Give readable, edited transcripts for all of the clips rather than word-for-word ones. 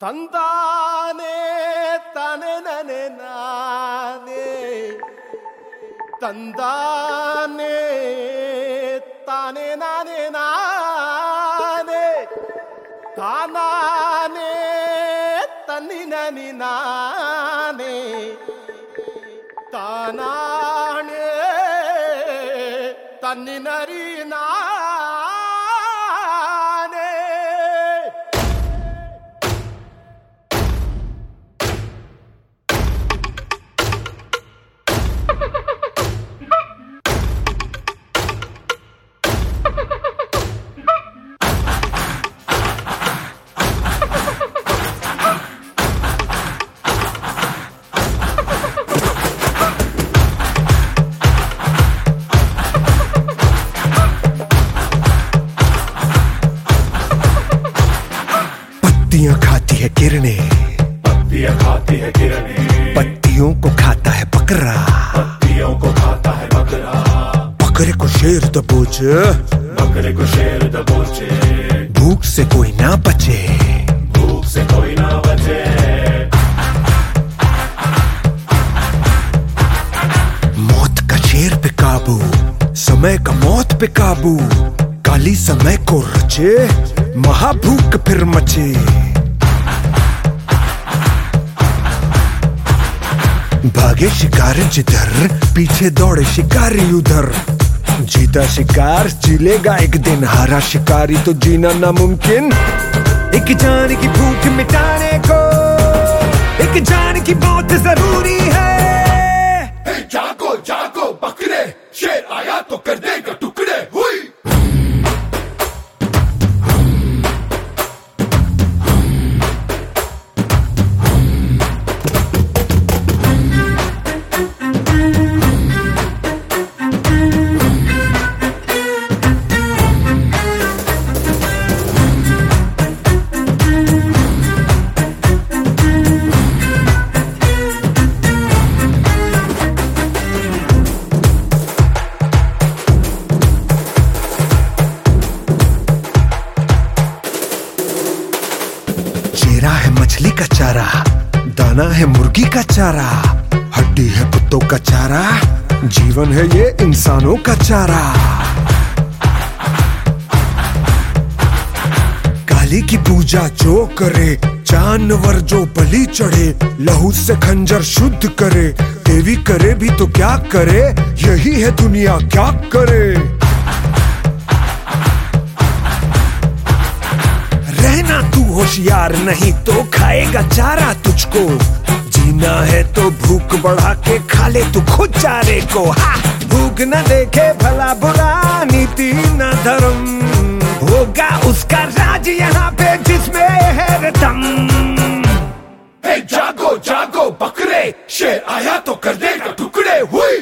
ತಂದಾನೆ ತಾನೆ ನನೆ ನಾನೆ ತಂದಾನೆ ತಾನೆ ನಾನೆ ನಾನೆ ತಾನಾನೆ ತನ್ನಿ ನನಿ ನಾನೆ ತಾನಾನೆ ತನ್ನಿ ನರಿ ನಾನೆ. पत्तियां खाती है किरणें, पत्तियां खाती है किरणें, पत्तियों को खाता है बकरा, पत्तियों को खाता है बकरा, बकरे को शेर दबोचे, बकरे को शेर दबोचे, भूख से कोई ना बचे, भूख से कोई ना बचे। मौत का शेर पे काबू, समय का मौत पे काबू, काली समय को रचे, महाभूख फिर मचे। भागे शिकारी जिधर, पीछे दौड़े शिकारी उधर, जीता शिकार जिलेगा एक दिन, हारा शिकारी तो जीना नामुमकिन। एक जान की भूख मिटाने को एक जान की मौत जरूरी है। जागो जागो बकरे, शेर आया तो कर देगा टुकड़े। हुई चेहरा है मछली का चारा, दाना है मुर्गी का चारा, हड्डी है कुत्तों का चारा, जीवन है ये इंसानों का चारा। काली की पूजा जो करे, जानवर जो बलि चढ़े, लहू से खंजर शुद्ध करे, देवी करे भी तो क्या करे, यही है दुनिया क्या करे। रहना तू होशियार, नहीं तो खाएगा चारा तुझको, जीना है तो भूख बढ़ा के खा ले तू खुद चारे को। भूख न देखे भला बुरा, नीति न धर्म, होगा उसका राज यहाँ पे जिसमें है दम। जागो जागो बकरे, शेर आया तो कर देगा टुकड़े। हुई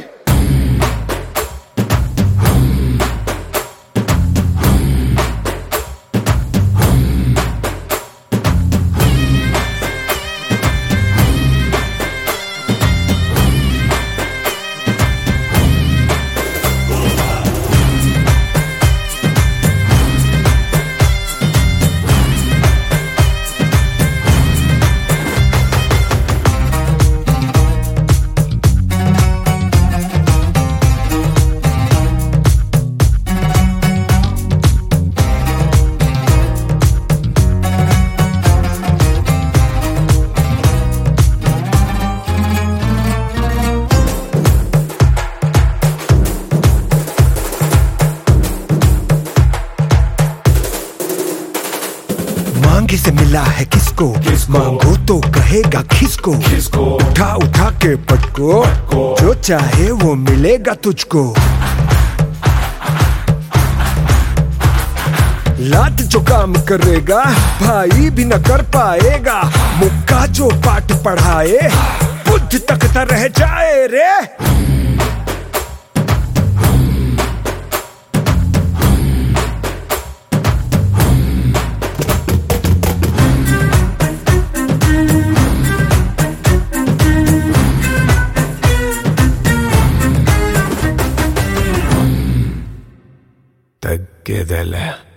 मांगे से मिला है किसको, मांगो तो कहेगा किसको, उठा उठा के पटको, जो चाहे वो मिलेगा तुझको। लात जो काम करेगा भाई भी न कर पाएगा, मुक्का जो पाठ पढ़ाए बुद्ध तकता रह जाए रे। تقدله